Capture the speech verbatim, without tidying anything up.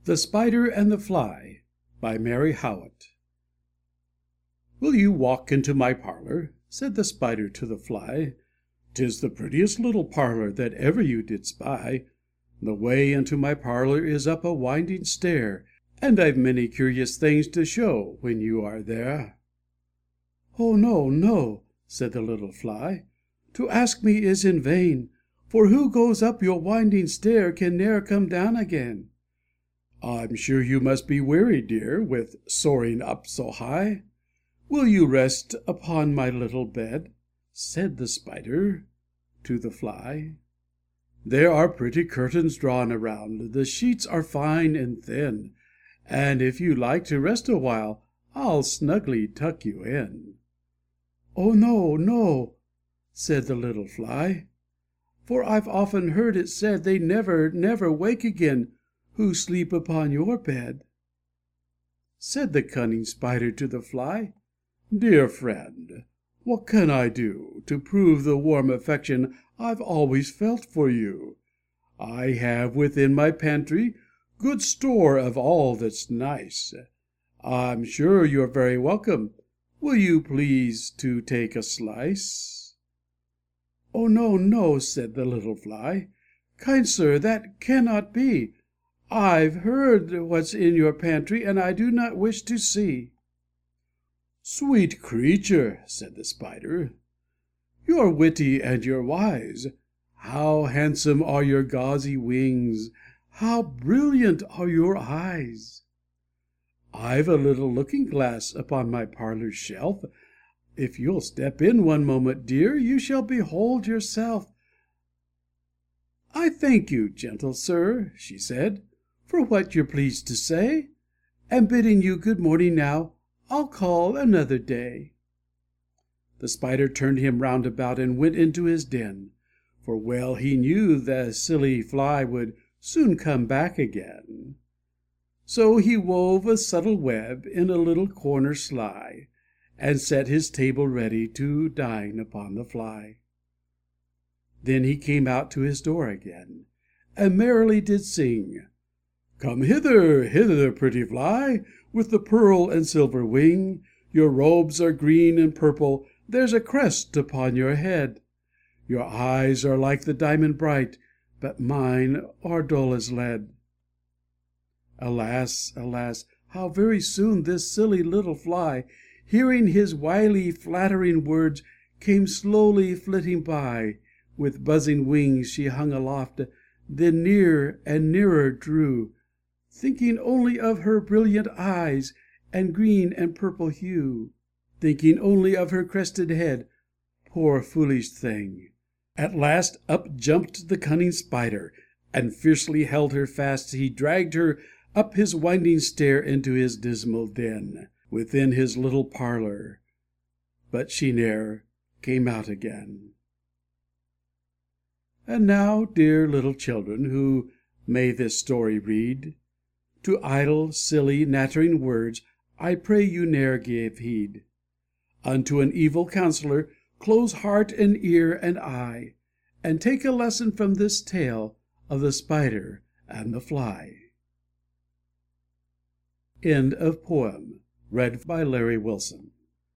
THE SPIDER AND THE FLY By Mary Howitt "Will you walk into my parlour?" Said the Spider to the Fly. "'Tis the prettiest little parlour That ever you did spy. The way into my parlour is up a winding stair, And I've many curious things to show when you are there." "Oh, no, no," said the little Fly, "to ask me is in vain, For who goes up your winding stair Can ne'er come down again." "I'm sure you must be weary, dear, With soaring up so high. Will you rest upon my little bed?" Said the Spider to the Fly. "There are pretty curtains drawn around, The sheets are fine and thin, And if you like to rest awhile I'll snugly tuck you in." "Oh, no, no," said the little Fly, "for I've often heard it said They never, never wake again Who sleep upon your bed." Said the cunning Spider to the Fly, "Dear friend, what can I do To prove the warm affection I've always felt for you? I have within my pantry Good store of all that's nice. I'm sure you're very welcome. Will you please to take a slice?" "Oh, no, no," said the little Fly, "kind sir, that cannot be. I've heard what's in your pantry, And I do not wish to see." "Sweet creature," said the Spider, "you're witty and you're wise. How handsome are your gauzy wings! How brilliant are your eyes! I've a little looking glass Upon my parlour shelf. If you'll step in one moment, dear, You shall behold yourself." "I thank you, gentle sir," she said, "For what you're pleased to say, And bidding you good morning now, I'll call another day." The Spider turned him round about And went into his den, For well he knew the silly Fly Would soon come back again. So he wove a subtle web In a little corner sly, And set his table ready To dine upon the Fly. Then he came out to his door again, And merrily did sing, "Come hither, hither, pretty Fly, With the pearl and silver wing. Your robes are green and purple, There's a crest upon your head. Your eyes are like the diamond bright, But mine are dull as lead." Alas, alas, how very soon This silly little Fly, Hearing his wily flattering words, Came slowly flitting by. With buzzing wings she hung aloft, Then near and nearer drew, Thinking only of her brilliant eyes And green and purple hue, Thinking only of her crested head, Poor foolish thing! At last up jumped the cunning Spider, And fiercely held her fast. He dragged her up his winding stair Into his dismal den, Within his little parlour, but she ne'er came out again. And now, dear little children, Who may this story read, To idle, silly, nattering words I pray you ne'er give heed. Unto an evil counsellor Close heart and ear and eye, And take a lesson from this tale Of the Spider and the Fly. End of poem. Read by Larry Wilson.